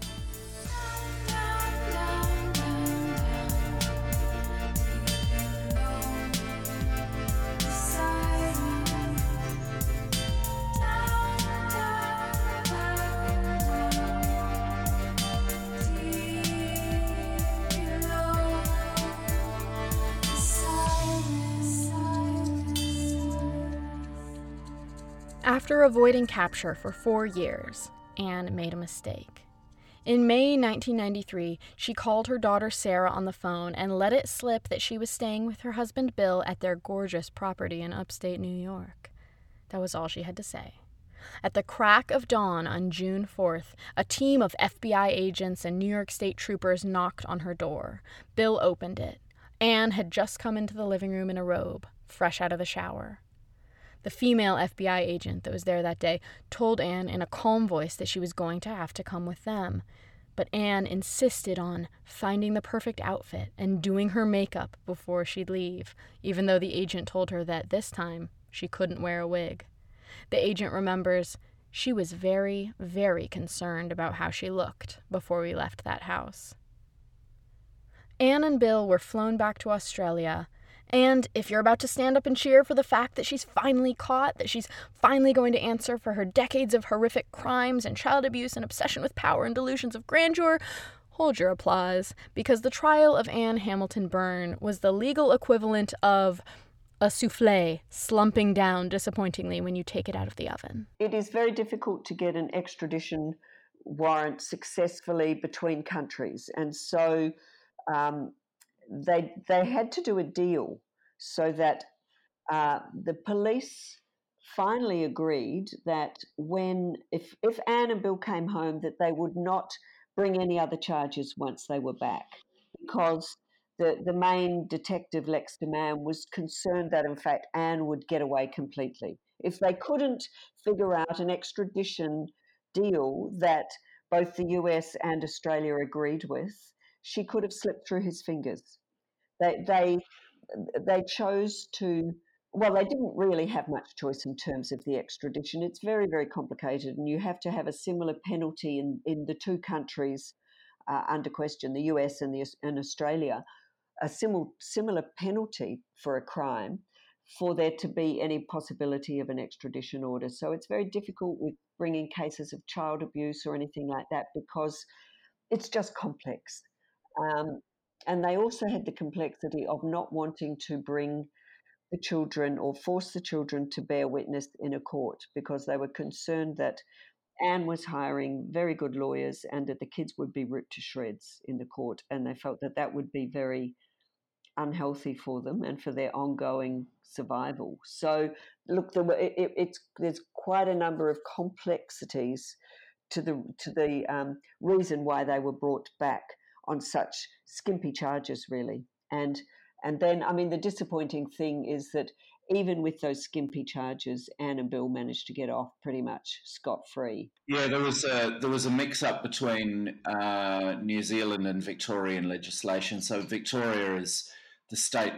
After avoiding capture for 4 years, Anne made a mistake. In May 1993, she called her daughter Sarah on the phone and let it slip that she was staying with her husband Bill at their gorgeous property in upstate New York. That was all she had to say. At the crack of dawn on June 4th, a team of FBI agents and New York State troopers knocked on her door. Bill opened it. Anne had just come into the living room in a robe, fresh out of the shower. The female FBI agent that was there that day told Anne in a calm voice that she was going to have to come with them. But Anne insisted on finding the perfect outfit and doing her makeup before she'd leave, even though the agent told her that this time she couldn't wear a wig. The agent remembers she was very, very concerned about how she looked before we left that house. Anne and Bill were flown back to Australia. And if you're about to stand up and cheer for the fact that she's finally caught, that she's finally going to answer for her decades of horrific crimes and child abuse and obsession with power and delusions of grandeur, hold your applause, because the trial of Anne Hamilton Byrne was the legal equivalent of a soufflé slumping down disappointingly when you take it out of the oven. It is very difficult to get an extradition warrant successfully between countries, and so they had to do a deal so that the police finally agreed that if Anne and Bill came home, that they would not bring any other charges once they were back, because the main detective, Lex DeMann, was concerned that, in fact, Anne would get away completely. If they couldn't figure out an extradition deal that both the US and Australia agreed with, she could have slipped through his fingers. They chose to, well, they didn't really have much choice in terms of the extradition. It's very, very complicated, and you have to have a similar penalty in the two countries under question, the US and Australia, a similar penalty for a crime for there to be any possibility of an extradition order. So it's very difficult with bringing cases of child abuse or anything like that, because it's just complex. And they also had the complexity of not wanting to bring the children or force the children to bear witness in a court, because they were concerned that Anne was hiring very good lawyers and that the kids would be ripped to shreds in the court. And they felt that that would be very unhealthy for them and for their ongoing survival. So, look, there's quite a number of complexities to the reason why they were brought back on such skimpy charges, really. And then, I mean, the disappointing thing is that even with those skimpy charges, Anne and Bill managed to get off pretty much scot-free. Yeah, there was a mix-up between New Zealand and Victorian legislation. So Victoria is the state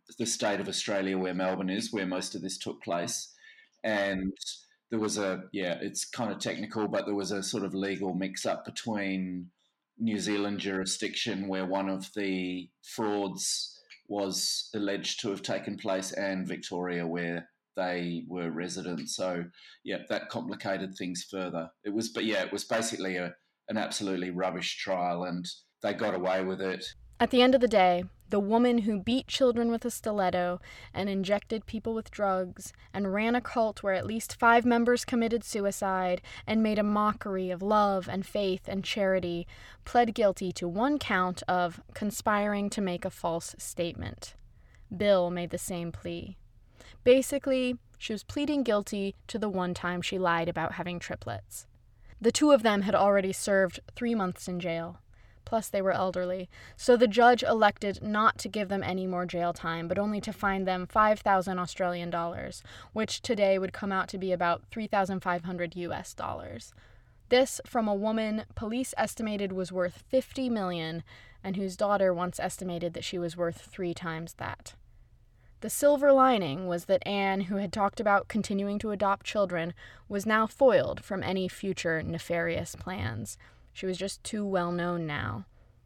of Australia where Melbourne is, where most of this took place, and there was it's kind of technical, but there was a sort of legal mix-up between New Zealand jurisdiction, where one of the frauds was alleged to have taken place, and Victoria, where they were residents. So, that complicated things further. It was basically an absolutely rubbish trial, and they got away with it. At the end of the day, the woman who beat children with a stiletto and injected people with drugs and ran a cult where at least 5 members committed suicide and made a mockery of love and faith and charity pled guilty to 1 count of conspiring to make a false statement. Bill made the same plea. Basically, she was pleading guilty to the one time she lied about having triplets. The 2 of them had already served 3 months in jail. Plus, they were elderly, so the judge elected not to give them any more jail time, but only to fine them 5,000 Australian dollars, which today would come out to be about 3,500 US dollars. This from a woman police estimated was worth 50 million, and whose daughter once estimated that she was worth 3 times that. The silver lining was that Anne, who had talked about continuing to adopt children, was now foiled from any future nefarious plans. She was just too well known now.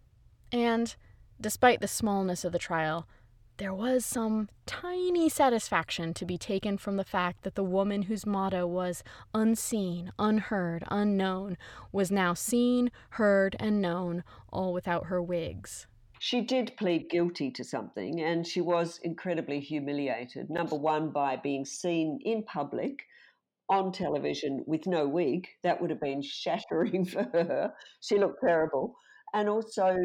And, despite the smallness of the trial, there was some tiny satisfaction to be taken from the fact that the woman whose motto was unseen, unheard, unknown, was now seen, heard, and known, all without her wigs. She did plead guilty to something, and she was incredibly humiliated. Number one, by being seen in public on television with no wig. That would have been shattering for her. She looked terrible. And also,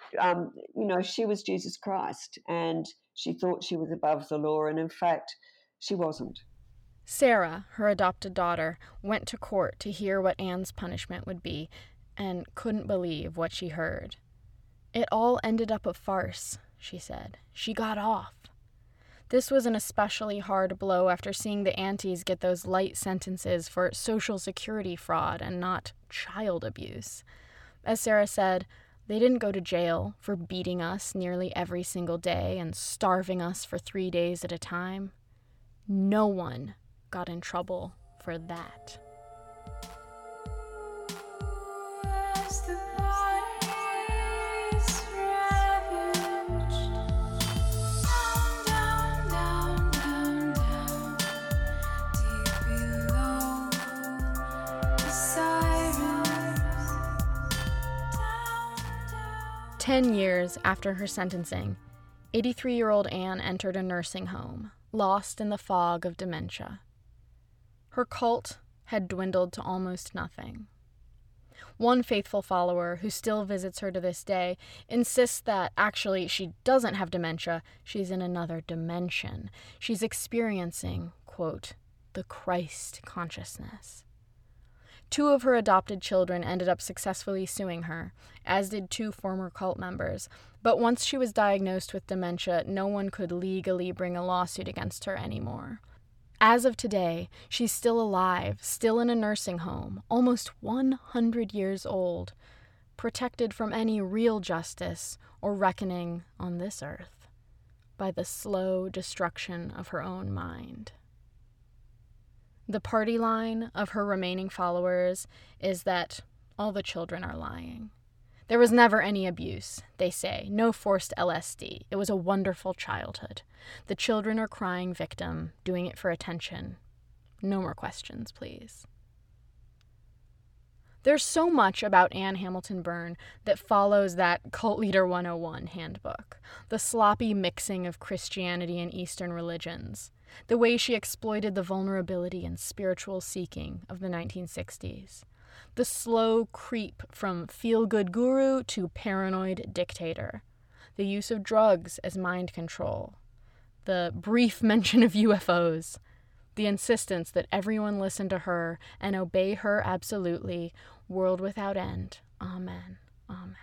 she was Jesus Christ, and she thought she was above the law, and in fact, she wasn't. Sarah, her adopted daughter, went to court to hear what Anne's punishment would be, and couldn't believe what she heard. It all ended up a farce, she said. She got off. This was an especially hard blow after seeing the aunties get those light sentences for Social Security fraud and not child abuse. As Sarah said, they didn't go to jail for beating us nearly every single day and starving us for 3 days at a time. No one got in trouble for that. "10 years after her sentencing, 83-year-old Anne entered a nursing home, lost in the fog of dementia. Her cult had dwindled to almost nothing. One faithful follower, who still visits her to this day, insists that actually she doesn't have dementia, she's in another dimension. She's experiencing, quote, the Christ consciousness. 2 of her adopted children ended up successfully suing her, as did 2 former cult members, but once she was diagnosed with dementia, no one could legally bring a lawsuit against her anymore. As of today, she's still alive, still in a nursing home, almost 100 years old, protected from any real justice or reckoning on this earth by the slow destruction of her own mind. The party line of her remaining followers is that all the children are lying. There was never any abuse, they say, no forced LSD. It was a wonderful childhood. The children are crying victim, doing it for attention. No more questions, please. There's so much about Anne Hamilton Byrne that follows that Cult Leader 101 handbook, the sloppy mixing of Christianity and Eastern religions, the way she exploited the vulnerability and spiritual seeking of the 1960s, the slow creep from feel-good guru to paranoid dictator, the use of drugs as mind control, the brief mention of UFOs, the insistence that everyone listen to her and obey her absolutely, world without end. Amen. Amen.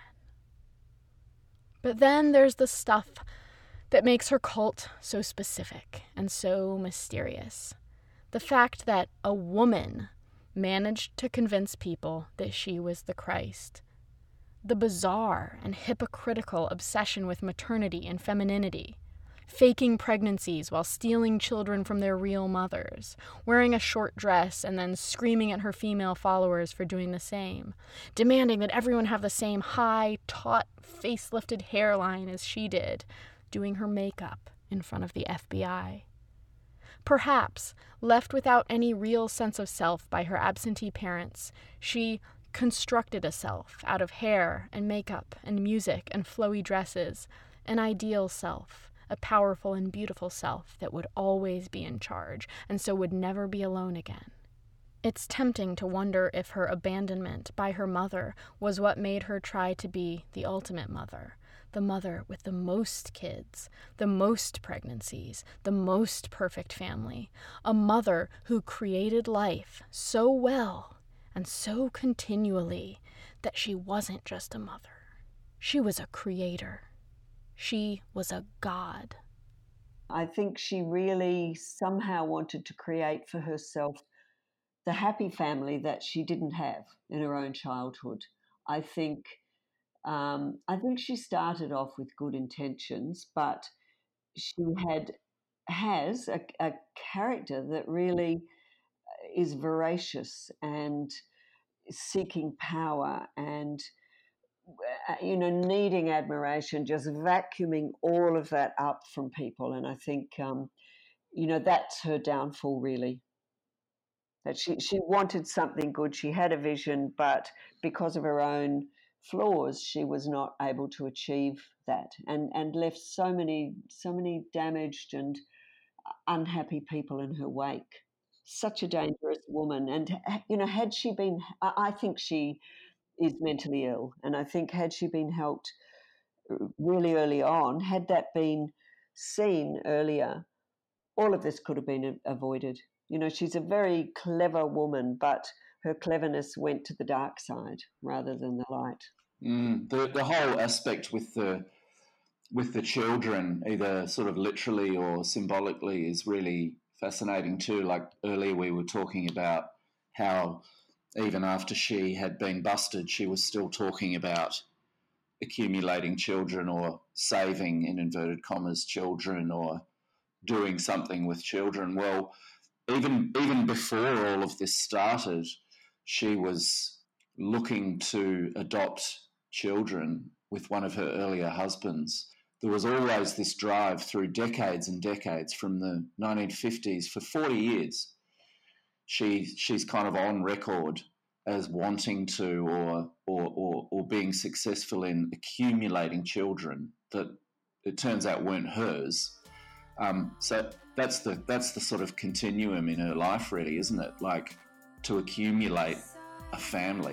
But then there's the stuff that makes her cult so specific and so mysterious. The fact that a woman managed to convince people that she was the Christ. The bizarre and hypocritical obsession with maternity and femininity. Faking pregnancies while stealing children from their real mothers, wearing a short dress and then screaming at her female followers for doing the same, demanding that everyone have the same high, taut, facelifted hairline as she did, doing her makeup in front of the FBI. Perhaps, left without any real sense of self by her absentee parents, she constructed a self out of hair and makeup and music and flowy dresses, an ideal self. A powerful and beautiful self that would always be in charge, and so would never be alone again. It's tempting to wonder if her abandonment by her mother was what made her try to be the ultimate mother, the mother with the most kids, the most pregnancies, the most perfect family, a mother who created life so well and so continually that she wasn't just a mother. She was a creator. She was a god. I think she really somehow wanted to create for herself the happy family that she didn't have in her own childhood. I think she started off with good intentions, but she has a character that really is voracious and seeking power and needing admiration, just vacuuming all of that up from people. And I think, that's her downfall, really. That she wanted something good. She had a vision, but because of her own flaws, she was not able to achieve that and left so many damaged and unhappy people in her wake. Such a dangerous woman. And, had she been, I think she is mentally ill. And I think had she been helped really early on, had that been seen earlier, all of this could have been avoided. She's a very clever woman, but her cleverness went to the dark side rather than the light. The whole aspect with the children, either sort of literally or symbolically, is really fascinating too. Like earlier we were talking about how even after she had been busted, she was still talking about accumulating children or saving, in inverted commas, children or doing something with children. Well, even before all of this started, she was looking to adopt children with one of her earlier husbands. There was always this drive through decades and decades from the 1950s for 40 years. She's kind of on record as wanting to or being successful in accumulating children that it turns out weren't hers. So that's the sort of continuum in her life, really, isn't it? Like to accumulate a family.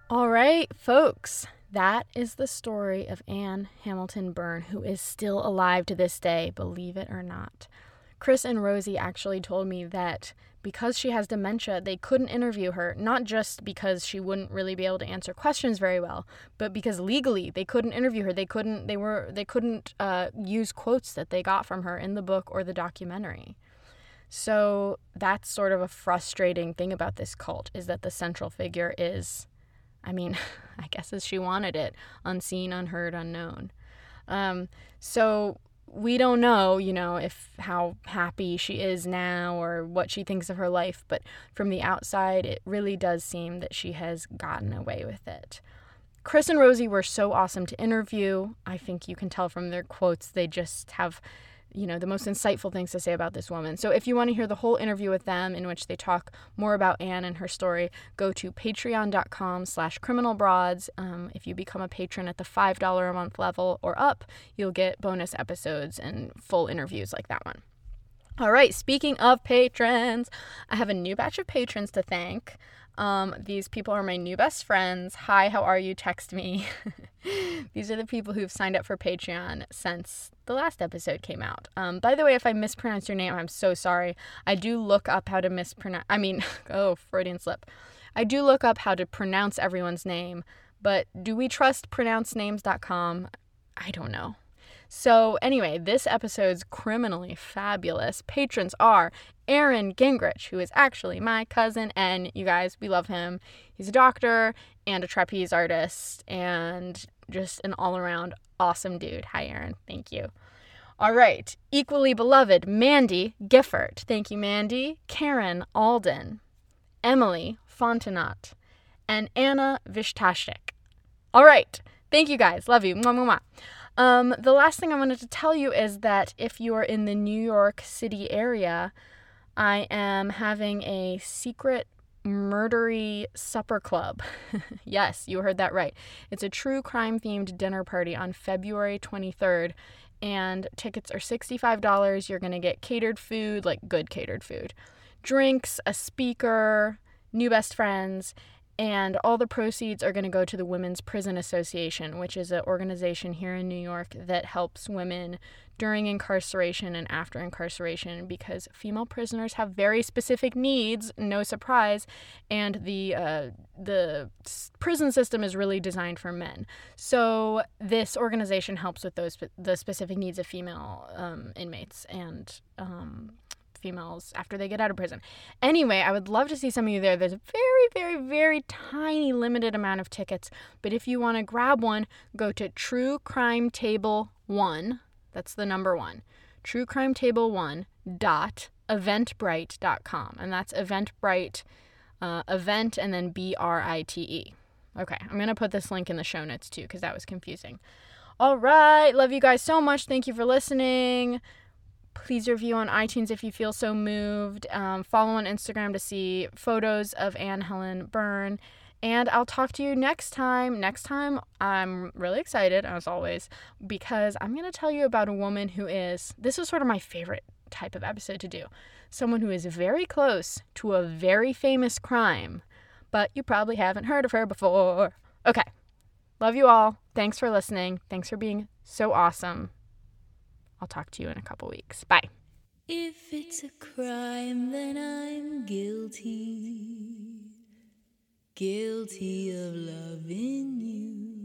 All right, folks, that is the story of Anne Hamilton Byrne, who is still alive to this day, believe it or not. Chris and Rosie actually told me that because she has dementia, they couldn't interview her, not just because she wouldn't really be able to answer questions very well, but because legally they couldn't interview her. They couldn't use quotes that they got from her in the book or the documentary. So that's sort of a frustrating thing about this cult, is that the central figure is, I guess as she wanted it, unseen, unheard, unknown. So we don't know, if how happy she is now or what she thinks of her life, but from the outside, it really does seem that she has gotten away with it. Chris and Rosie were so awesome to interview. I think you can tell from their quotes, they just have the most insightful things to say about this woman. So if you want to hear the whole interview with them, in which they talk more about Anne and her story, go to patreon.com/criminalbroads. If you become a patron at the $5 a month level or up, you'll get bonus episodes and full interviews like that one. All right, speaking of patrons, I have a new batch of patrons to thank. These people are my new best friends. Hi, how are you? Text me. These are the people who've signed up for Patreon since the last episode came out. By the way, if I mispronounce your name, I'm so sorry. I do look up how to Freudian slip. I do look up how to pronounce everyone's name, but do we trust pronouncenames.com? I don't know. So anyway, this episode's criminally fabulous patrons are Aaron Gingrich, who is actually my cousin, and you guys, we love him. He's a doctor and a trapeze artist and just an all-around awesome dude. Hi, Aaron. Thank you. All right. Equally beloved, Mandy Gifford. Thank you, Mandy. Karen Alden. Emily Fontenot. And Anna Vishtashik. All right. Thank you, guys. Love you. Mwah, mwah, mwah. The last thing I wanted to tell you is that if you are in the New York City area, I am having a secret murdery supper club. Yes, you heard that right. It's a true crime themed dinner party on February 23rd, and tickets are $65. You're going to get catered food, like good catered food, drinks, a speaker, new best friends, and all the proceeds are going to go to the Women's Prison Association, which is an organization here in New York that helps women during incarceration and after incarceration, because female prisoners have very specific needs, no surprise, and the prison system is really designed for men. So this organization helps with the specific needs of female inmates and females after they get out of prison. Anyway, I would love to see some of you there. There's a very, very, very tiny limited amount of tickets, but if you want to grab one, go to True Crime Table 1. That's the number 1. truecrimetable1.eventbrite.com. And that's Eventbrite, event and then BRITE. Okay, I'm going to put this link in the show notes too, because that was confusing. All right, love you guys so much. Thank you for listening. Please review on iTunes if you feel so moved. Follow on Instagram to see photos of Anne Helen Byrne. And I'll talk to you next time. Next time, I'm really excited, as always, because I'm going to tell you about a woman this is sort of my favorite type of episode to do. Someone who is very close to a very famous crime, but you probably haven't heard of her before. Okay. Love you all. Thanks for listening. Thanks for being so awesome. I'll talk to you in a couple weeks. Bye. If it's a crime, then I'm guilty. Guilty of loving you.